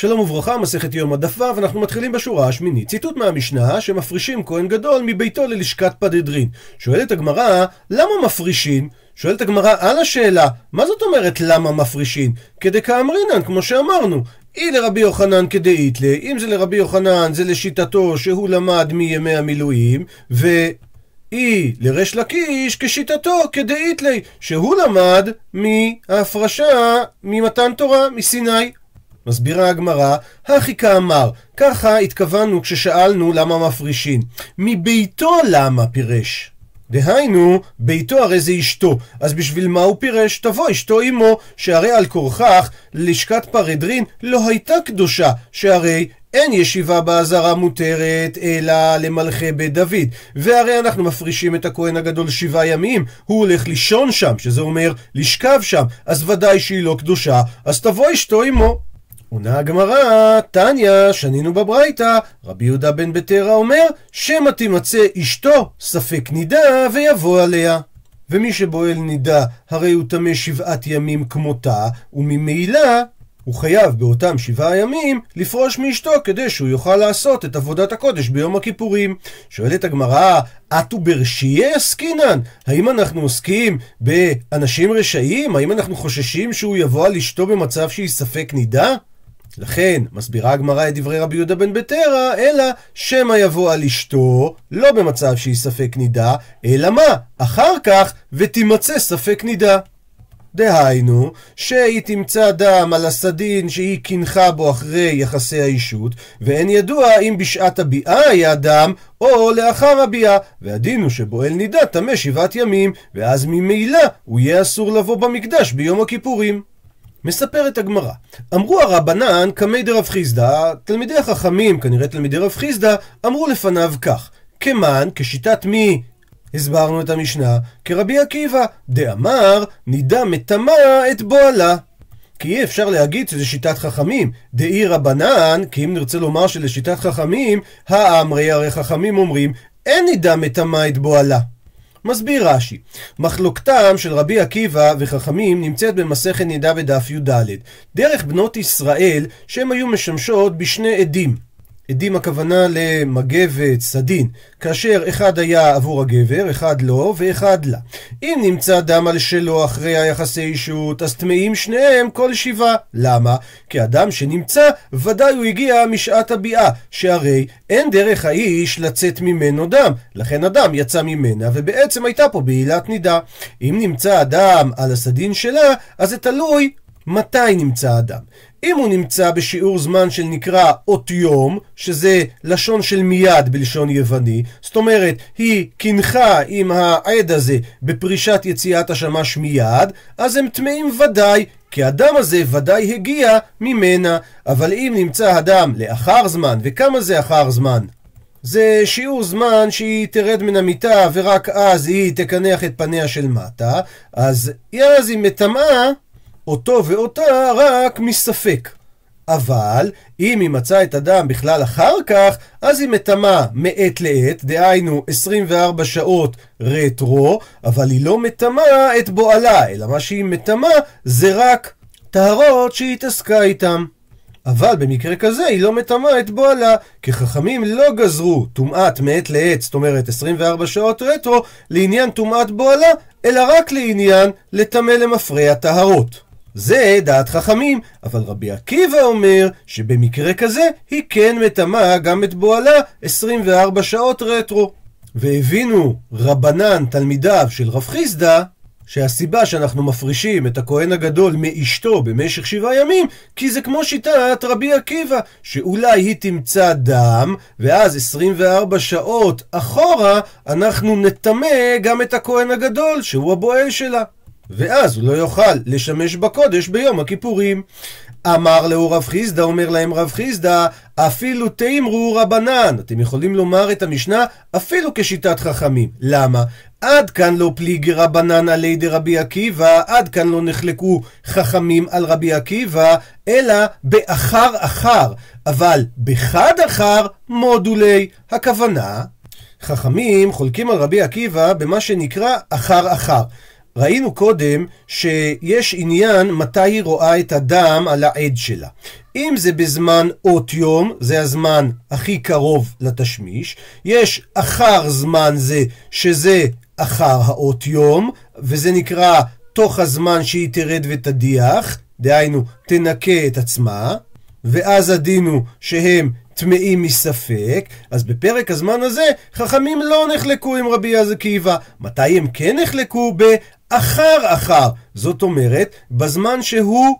שלום וברכה, מסכת יום הדף ו', ואנחנו מתחילים בשורה השמינית. ציטוט מהמשנה שמפרישים כהן גדול מביתו ללשכת פדדרין. שואלת הגמרא, למה מפרישים? שואלת הגמרא על השאלה, מה זאת אומרת למה מפרישים? כדקאמרינן, כמו שאמרנו. אי לרבי יוחנן כדאיתלי, אם זה לרבי יוחנן זה לשיטתו שהוא למד מימי המילואים, ואי לריש לקיש כשיטתו כדאיתלי, שהוא למד מההפרשה ממתן תורה, מסיני. מסבירה הגמרא, הכי כאמר, ככה התכוונו כששאלנו למה מפרישים. מביתו למה פירש? דהיינו, ביתו הרי זה אשתו, אז בשביל מה הוא פירש? תבוא אשתו עמו, שהרי על כורכך לשכת פדדרין לא הייתה קדושה, שהרי אין ישיבה בעזרה מותרת אלא למלכי בית דוד, והרי אנחנו מפרישים את הכהן הגדול 7 ימים, הוא הולך לישון שם, שזה אומר לשכב שם, אז ודאי שהיא לא קדושה, אז תבוא אשתו עמו. עונה הגמרא, תניא, שנינו בברייתא, רבי יהודה בן בתרא אומר, שמא תימצא אשתו ספק נידה ויבוא עליה. ומי שבועל נידה הרי הוא טמא 7 ימים כמותה, וממילא הוא חייב באותם 7 ימים לפרוש מאשתו כדי שהוא יוכל לעשות את עבודת הקודש ביום הכיפורים. שואלת הגמרא, אתו ברשייה עסקינן? האם אנחנו עוסקים באנשים רשעים? האם אנחנו חוששים שהוא יבוא על אשתו במצב שהיא ספק נידה? לכן מסבירה הגמרא את דברי רבי יהודה בן בתרא, אלא שמא יבוא על אשתו לא במצב שהיא ספק נידה, אלא מה? אחר כך ותימצא ספק נידה. דהיינו, שהיא תמצא דם על הסדין שהיא קינחה בו אחרי יחסי האישות, ואין ידוע אם בשעת הביאה היה דם או לאחר הביאה, והדין הוא שבועל נידה טמא 7 ימים, ואז ממילא הוא יהיה אסור לבוא במקדש ביום הכיפורים. מספרת הגמרא, אמרו הרבנן קמי דרב חיסדא, תלמידי החכמים, כנראה תלמידי רב חיסדא, אמרו לפניו כך, כמן, כשיטת מי? הסברנו את המשנה, כרבי עקיבא, דאמר נידה מטמא את בועלה. כי אי אפשר להגיד שזה שיטת חכמים, דאי רבנן, כי אם נרצה לומר שלשיטת חכמים, האמרי, הרי חכמים אומרים, אין נידה מטמא את בועלה. מסביר רש"י, מחלוקתם של רבי עקיבא וחכמים נמצאת במסכת נידה בדף י"ד. דרך בנות ישראל שהם היו משמשות בשני עדים. עדים הכוונה למגבת סדין, כאשר אחד היה עבור הגבר, אחד לא ואחד לה. אם נמצא דם על שלו אחרי היחסי אישות, אז טמאים שניהם כל 7. למה? כי אדם שנמצא ודאי הוא הגיע משעת הביאה, שהרי אין דרך האיש לצאת ממנו דם, לכן אדם יצא ממנה ובעצם הייתה פה בעילת נידה. אם נמצא אדם על הסדין שלה, אז זה תלוי מתי נמצא אדם. אם הוא נמצא בשיעור זמן של נקרא אות יום, שזה לשון של מיד בלשון יווני, זאת אומרת היא קינחה עם העד הזה בפרישת יציאת השמש מיד, אז הם טמאים ודאי, כי הדם הזה ודאי הגיע ממנה. אבל אם נמצא הדם לאחר זמן, וכמה זה אחר זמן? זה שיעור זמן שהיא תרד מן המיטה ורק אז היא תקנח את פניה של מטה, אז היא מטמאה אותו ואותה רק מספק. אבל אם היא מצאה את הדם בכלל אחר כך, אז היא מטמאה מעת לעת, דהיינו 24 שעות רטרו, אבל היא לא מטמאה את בועלה, אלא מה שהיא מטמאה זה רק טהרות שהיא התעסקה איתם. אבל במקרה כזה היא לא מטמאה את בועלה, כי חכמים לא גזרו טומאת מעת לעת, זאת אומרת 24 שעות רטרו, לעניין טומאת בועלה, אלא רק לעניין לטמא למפרע הטהרות. זה דעת חכמים, אבל רבי עקיבא אומר שבמקרה כזה היא כן מטמאה גם את בועלה 24 שעות רטרו. והבינו רבנן תלמידיו של רב חיסדא שהסיבה שאנחנו מפרישים את הכהן הגדול מאשתו במשך 7 ימים, כי זה כמו שיטת רבי עקיבא, שאולי היא תמצא דם, ואז 24 שעות אחורה אנחנו נטמא גם את הכהן הגדול שהוא הבועל שלה, ואז הוא לא יוכל לשמש בקודש ביום הכיפורים. אמר לו רב חיסדא, אומר להם רב חיסדא, אפילו תאמרו רבנן, אתם יכולים לומר את המשנה אפילו כשיטת חכמים. למה? עד כאן לא פליגי רבנן עלי דרבי עקיבא, עד כאן לא נחלקו חכמים על רבי עקיבא, אלא באחר אחר, אבל בחד אחר מודולי. הכוונה, חכמים חולקים על רבי עקיבא במה שנקרא אחר אחר. ראינו קודם שיש עניין מתי היא רואה את הדם על העד שלה. אם זה בזמן אות יום, זה הזמן הכי קרוב לתשמיש. יש אחר זמן זה, שזה אחר האות יום, וזה נקרא תוך הזמן שהיא תרד ותדיח, דהיינו תנקה את עצמה, ואז הדין הוא שהם טמאים מספק. אז בפרק הזמן הזה חכמים לא נחלקו עם רבי עקיבא. מתי הם כן נחלקו? באחר. זאת אומרת, בזמן שהוא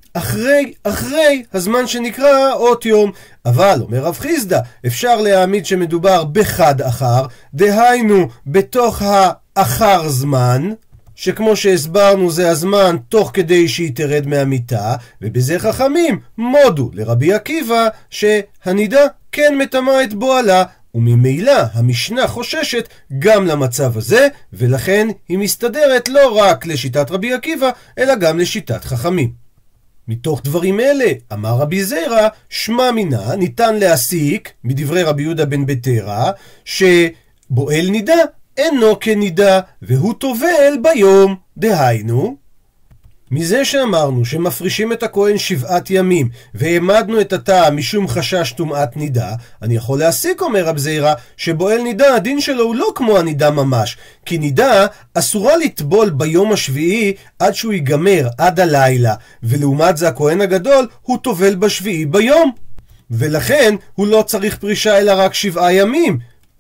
אחרי הזמן שנקרא אות יום. אבל, אומר רב חיסדא, אפשר להעמיד שמדובר בחד אחר, דהיינו בתוך האחר זמן, שכמו שהסברנו זה הזמן תוך כדי שהיא תרד מהמיטה, ובזה חכמים מודו לרבי עקיבא שהנידה כן מטמאה את בועלה, וממילא המשנה חוששת גם למצב הזה, ולכן היא מסתדרת לא רק לשיטת רבי עקיבא, אלא גם לשיטת חכמים. מתוך דברים אלה, אמר רבי זירא, שמע מינה, ניתן להסיק מדברי רבי יהודה בן בתרא, שבועל נידה אינו כנידה, והוא טובל ביום. דהיינו, מזה שאמרנו שמפרישים את הכהן 7 ימים, והעמדנו את הטעם משום חשש טומאת נידה, אני יכול להסיק, אומר רב זירא, שבועל נידה הדין שלו הוא לא כמו הנידה ממש, כי נידה אסורה לטבול ביום השביעי עד שהוא ייגמר, עד הלילה, ולעומת זה הכהן הגדול הוא טובל בשביעי ביום, ולכן הוא לא צריך פרישה אלא רק 7 ימים.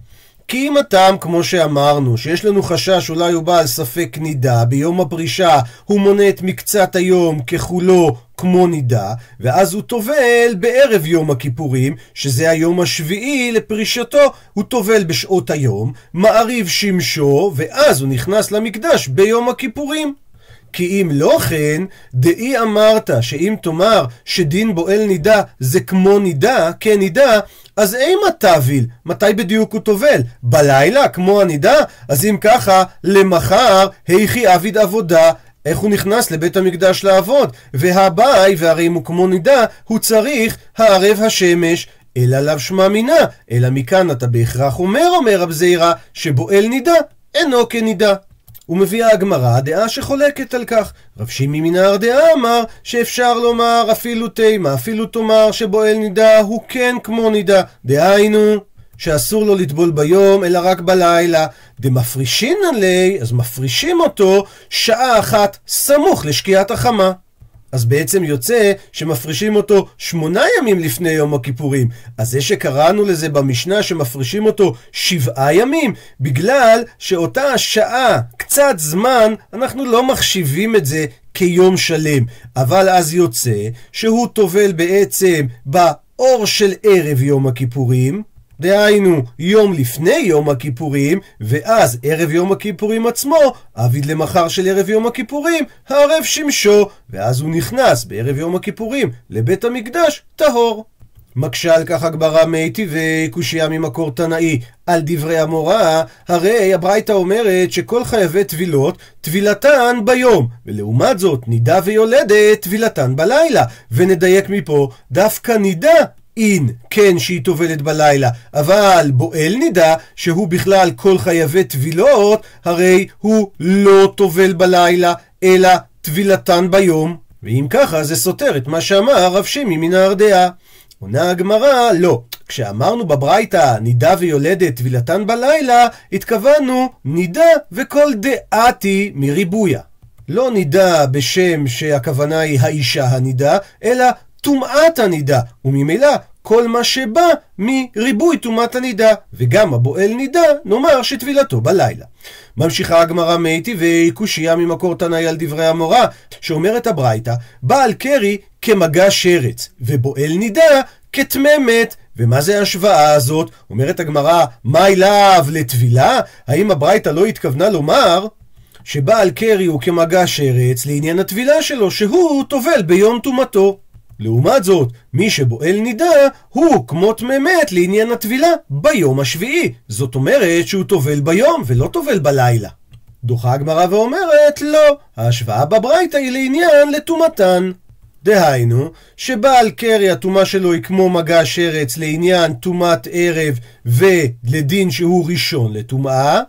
כי אם הטעם, כמו שאמרנו, שיש לנו חשש אולי הוא בעל ספק נידה, ביום הפרישה הוא מונה את מקצת היום ככולו כמו נידה, ואז הוא טובל בערב יום הכיפורים, שזה היום השביעי לפרישתו, הוא טובל בשעות היום, מעריב שמשו, ואז הוא נכנס למקדש ביום הכיפורים. כי אם לא כן, דאי אמרת שאם תאמר שדין בועל נידה זה כמו נידה, כנידה, אז אימה תביל, מתי בדיוק הוא טובל? בלילה, כמו הנידה? אז אם ככה, למחר, היכי עביד עבודה, איך הוא נכנס לבית המקדש לעבוד? והבאי, והרי אם הוא כמו נידה, הוא צריך הערב השמש, אלא לאו שמע מינה, אלא מכאן אתה בהכרח אומר רב זירא, שבועל נידה אינו כנידה. ומביאה הגמרא דעה שחולקת על כך. רב שמעי מנהר דעה אמר שאפשר לומר אפילו תימה, אפילו תאמר שבועל נידה הוא כן כמו נידה, דהיינו שאסור לו לטבול ביום אלא רק בלילה. דמפרישין עלי, אז מפרישים אותו שעה אחת סמוך לשקיעת החמה. אז בעצם יוצא שמפרישים אותו 8 ימים לפני יום הכיפורים. אז זה שקראנו לזה במשנה שמפרישים אותו 7 ימים, בגלל שאותה השעה, קצת זמן, אנחנו לא מחשיבים את זה כיום שלם. אבל אז יוצא שהוא טובל בעצם באור של ערב יום הכיפורים, דהיינו יום לפני יום הכיפורים, ואז ערב יום הכיפורים עצמו עביד למחר של ערב יום הכיפורים הערב שמשו, ואז הוא נכנס בערב יום הכיפורים לבית המקדש טהור. מקשה על כך הגמרא מייטי וקושיה ממקור תנאי על דברי המורה, הרי הברייתא אומרת שכל חייבי טבילות טבילתן ביום, ולעומת זאת נידה ויולדת טבילתן בלילה, ונדייק מפה דווקא נידה אין, כן שהיא טובלת בלילה, אבל בועל נידה שהוא בכלל כל חייבי טבילות, הרי הוא לא טובל בלילה אלא טבילתן ביום, ואם ככה זה סותר את מה שאמר רב שמעי מנהר דעה. עונה הגמרא, לא, כשאמרנו בברייתא נידה ויולדת טבילתן בלילה, התכוונו נידה וכל דעתי מריבויה, לא נידה בשם שהכוונה היא האישה הנידה, אלא טומאת הנידה, וממילא כל מה שבא מריבוי טומאת הנידה, וגם הבועל נידה נאמר שטבילתו בלילה. ממשיכה הגמרא מייטי וקושיה ממקור תנאי על דברי המורה, שאומרת הברייתא, בעל קרי כמגע שרץ, ובועל נידה כתממת. ומה זה ההשוואה הזאת? אומרת הגמרא, מה אליו לטבילה? האם הברייתא לא התכוונה לומר שבעל קרי הוא כמגע שרץ לעניין הטבילה שלו, שהוא טובל ביום טומאתו? לעומת זאת, מי שבועל נידה הוא כמו תממת לעניין הטבילה ביום השביעי, זאת אומרת שהוא טובל ביום ולא טובל בלילה. דוחה הגמרא ואומרת לא, ההשוואה בברייתא היא לעניין לטומאתן. דהיינו, שבעל קרי הטומאה שלו היא כמו מגע שרץ לעניין טומאת ערב ולדין שהוא ראשון לטומאה,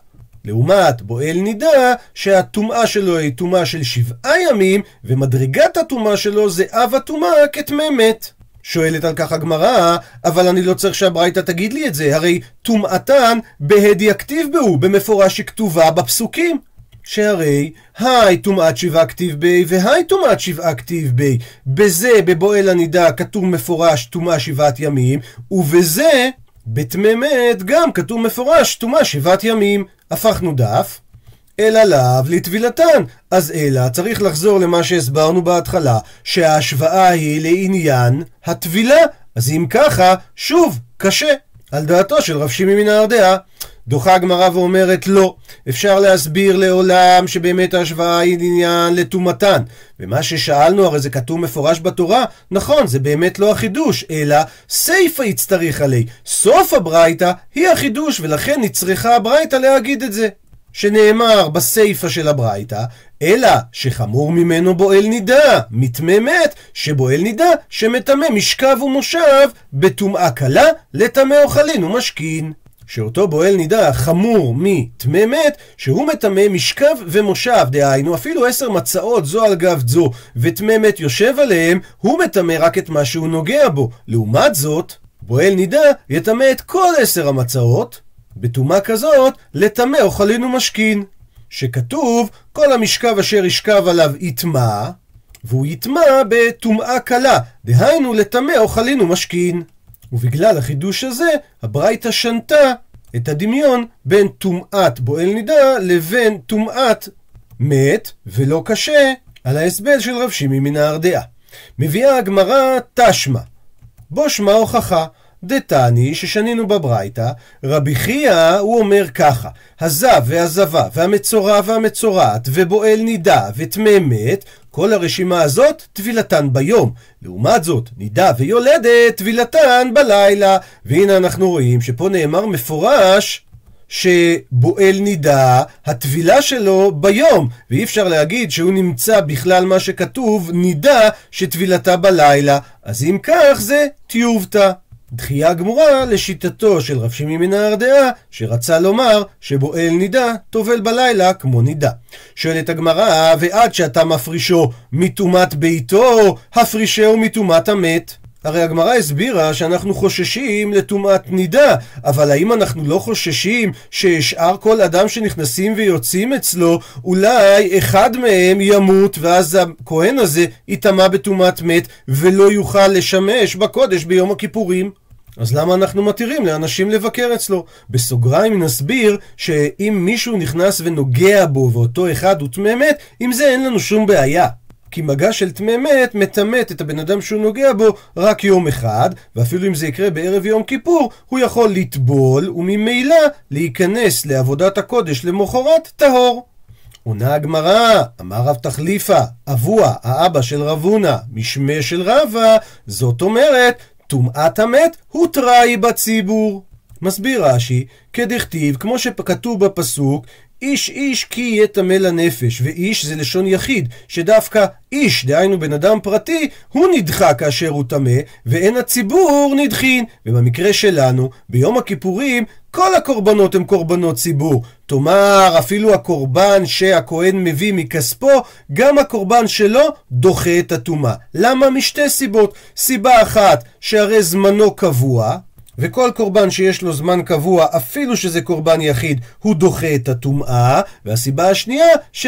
לעומת בועל נידה שהטומאה שלו היא טומאה של 7 ימים, ומדרגת הטומאה שלו זה אב הטומאה כטמא מת. שואלת על כך הגמרא, אבל אני לא צריך שהברייתא תגיד לי את זה, הרי טומאתן בהדי הכתיב בהו, במפורש שכתובה בפסוקים. שהרי היי טומאת 7 כתיב בי והי טומאת 7 כתיב בי. בזה בבועל הנידה כתוב מפורש טומאה 7 ימים, ובזה בטמא מת גם כתוב מפורש טומאה 7 ימים. הפכנו דף, אלא לאו לטבילתן. אז אלא צריך לחזור למה שהסברנו בהתחלה, שההשוואה היא לעניין הטבילה. אז אם ככה, שוב, קשה. על דעתו של רב שמעי מנהרדעא. דוחה הגמרא ואומרת לא, אפשר להסביר לעולם שבאמת ההשוואה היא עניין לטומאתן. ומה ששאלנו הרי זה כתוב מפורש בתורה, נכון, זה באמת לא החידוש, אלא סיפא יצטריך עלי. סוף הברייתא היא החידוש, ולכן נצריכה הברייתא להגיד את זה. שנאמר בסיפא של הברייתא, אלא שחמור ממנו בועל נידה, מטמא מת, שבועל נידה שמטמא משכב ומושב בטומאה קלה לטמא אוכלין ומשכין. שאותו בועל נידה חמור מטמא מת, שהוא מטמא משכב ומושב, דהיינו אפילו 10 מצעות זו על גב זו, וטמא מת יושב עליהם, הוא מטמא רק את מה שהוא נוגע בו. לעומת זאת, בועל נידה יטמא את כל 10 המצעות, בטומאה כזאת לטמא אוכלין ומשכין. שכתוב, כל המשכב אשר ישכב עליו יטמא, והוא יטמא בטומאה קלה, דהיינו לטמא אוכלין ומשכין. ובגלל החידוש הזה, הברייתא שנתה את הדמיון בין טומאת בועל נידה לבין טומאת מת, ולא קשה על ההסבר של רב שמעי מנהרדעא. מביאה הגמרא תשמע, בו שמע הוכחה. דתני ששנינו בברייתא, רבי חייא הוא אומר ככה, הזב והזבה והמצורע והמצורעת ובועל נידה וטמא מת, כל הרשימה הזאת טבילתן ביום. לעומת זאת, נידה ויולדת טבילתן בלילה. והנה אנחנו רואים שפה נאמר מפורש שבועל נידה הטבילה שלו ביום, ואי אפשר להגיד שהוא נמצא בכלל מה שכתוב נידה שטבילתה בלילה. אז אם כך זה טיובתא. דחייה גמורה לשיטתו של רב שמעי מנהרדעא, שרצה לומר שבועל נידה טובל בלילה כמו נידה. שואלת הגמרא, ועד שאתה מפרישו מטומאת ביתו, הפרישהו מטומאת המת. הרי הגמרא הסבירה שאנחנו חוששים לטומאת נידה, אבל האם אנחנו לא חוששים ששאר כל אדם שנכנסים ויוצאים אצלו, אולי אחד מהם ימות, ואז הכהן הזה יטמא בטומאת מת ולא יוכל לשמש בקודש ביום הכיפורים? אז למה אנחנו מתירים לאנשים לבקר אצלו? בסוגריים נסביר שאם מישהו נכנס ונוגע בו ואותו אחד הוא טמא מת, עם זה אין לנו שום בעיה. כי מגע של טמא מת מטמאת את הבן אדם שהוא נוגע בו רק יום אחד, ואפילו אם זה יקרה בערב יום כיפור, הוא יכול לטבול וממילא להיכנס לעבודת הקודש למחרת טהור. עונה הגמרא, אמר רב תחליפה, אבוה, האבא של רב הונא, משמי של רבא, זאת אומרת, טומאת המת הותרה היא בציבור. מסביר רש"י, כדכתיב, כמו שכתוב בפסוק, איש איש כי יהיה טמא לנפש, ואיש זה לשון יחיד, שדווקא איש, דהיינו בן אדם פרטי, הוא נדחה כאשר הוא טמא, ואין הציבור נדחין. ובמקרה שלנו, ביום הכיפורים, כל הקורבנות הם קורבנות ציבור. תאמר, אפילו הקורבן שהכהן מביא מכספו, גם הקורבן שלו דוחה את הטומאה. למה? משתי סיבות. סיבה אחת, שהרי זמנו קבוע, וכל קורבן שיש לו זמן קבוע, אפילו שזה קורבן יחיד, הוא דוחה את הטומאה. והסיבה השנייה,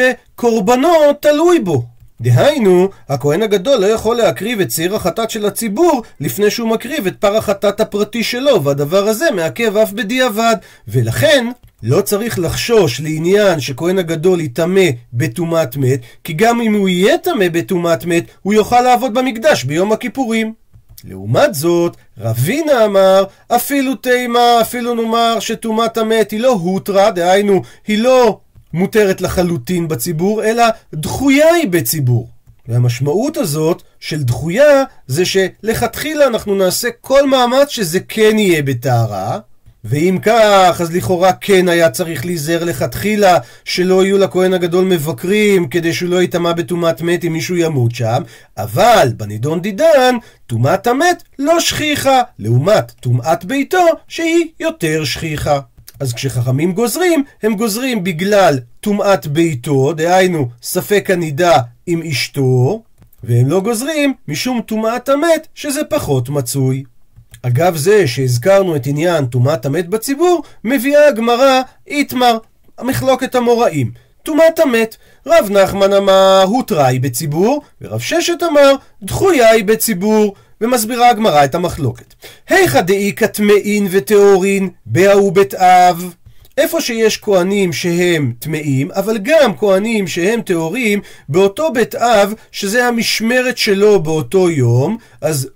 שקורבנו תלוי בו. דהיינו, הכהן הגדול לא יכול להקריב את שעיר החטאת של הציבור לפני שהוא מקריב את פר החטאת הפרטי שלו, והדבר הזה מעכב אף בדיעבד. ולכן לא צריך לחשוש לעניין שכהן הגדול יטמא בטומאת מת, כי גם אם הוא יהיה טמא בטומאת מת, הוא יוכל לעבוד במקדש ביום הכיפורים. לעומת זאת, רבינה אמר, אפילו תימה, אפילו נאמר שטומאת המת היא לא הותרה, דהיינו, היא לא מותרת לחלוטין בציבור, אלא דחויה היא בציבור. והמשמעות הזאת של דחויה זה שלכתחילה אנחנו נעשה כל מאמץ שזה כן יהיה בטהרה, ואם כך, אז לכאורה כן היה צריך להיזהר לכתחילה שלא יהיו לכהן הגדול מבקרים כדי שהוא לא יטמא בטומאת מת אם מישהו ימות שם. אבל בנידון דידן, טומאת המת לא שכיחה, לעומת טומאת ביתו שהיא יותר שכיחה. אז כשחכמים גוזרים, הם גוזרים בגלל טומאת ביתו, דהיינו ספק הנידה עם אשתו, והם לא גוזרים משום טומאת המת שזה פחות מצוי. אגב זה שהזכרנו את עניין טומאת המת בציבור, מביאה הגמרא איתמר, המחלוקת המוראים. טומאת המת, רב נחמן אמר הותרה היא בציבור, ורב ששת אמר דחויה היא בציבור, ומסבירה הגמרא את המחלוקת. היכא דאיכא טמאין וטהורין באו בית אב. איפה שיש כהנים שהם טמאים, אבל גם כהנים שהם טהורים, באותו בית אב, שזה המשמרת שלו באותו יום, אז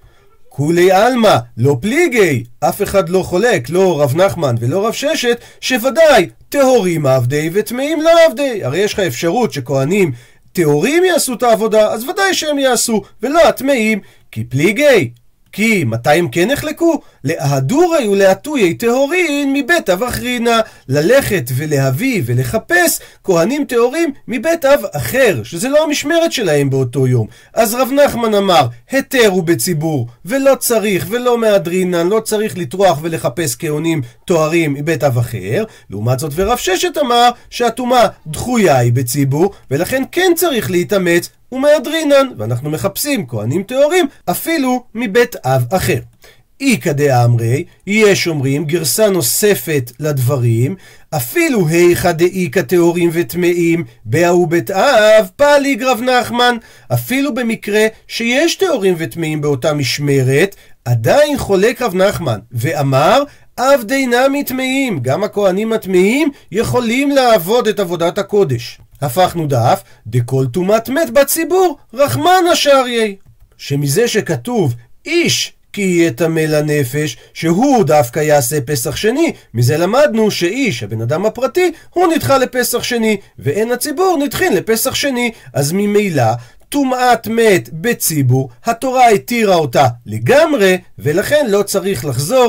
כולי אלמה, לא פליגי, אף אחד לא חולק, לא רב נחמן ולא רב ששת, שוודאי טהורים עבדי וטמאים לא עבדי. הרי יש לך אפשרות שכהנים טהורים יעשו את העבודה, אז ודאי שהם יעשו, ולא הטמאים, כי פליגי. כי מתי הם כן נחלקו? להדורי ולהטויי טהורין מבית אב אחרינה, ללכת ולהביא ולחפש כהנים טהורים מבית אב אחר, שזה לא המשמרת שלהם באותו יום. אז רב נחמן אמר, היתר הוא בציבור, ולא צריך ולא מהדרינן, לא צריך לטרוח ולחפש כהנים טהורים מבית אב אחר. לעומת זאת ורב ששת אמר שהטומאה דחויה היא בציבור, ולכן כן צריך להתאמץ ומהדרינן, ואנחנו מחפשים כהנים טהורים אפילו מבית אב אחר. איכא דאמרי, יש אומרים גרסה נוספת לדברים, אפילו היכא דאיכא טהורים וטמאים באו בית אב פליג רב נחמן. אפילו במקרה שיש טהורים וטמאים באותה משמרת, עדיין חולק רב נחמן ואמר עבדי נמי טמאים, גם הכהנים הטמאים יכולים לעבוד את עבודת הקודש. הפכנו דף, דכל טומאת מת בציבור, רחמן השאריה. שמזה שכתוב איש כי יהיה טמא לנפש, שהוא דווקא יעשה פסח שני, מזה למדנו שאיש, הבן אדם הפרטי, הוא נדחה לפסח שני, ואין הציבור נדחין לפסח שני. אז ממילא טומאת מת בציבור, התורה התירה אותה לגמרי, ולכן לא צריך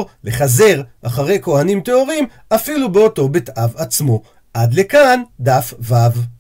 לחזר אחרי כהנים טהורים, אפילו באותו בית אב עצמו. עד לכאן דף ו'.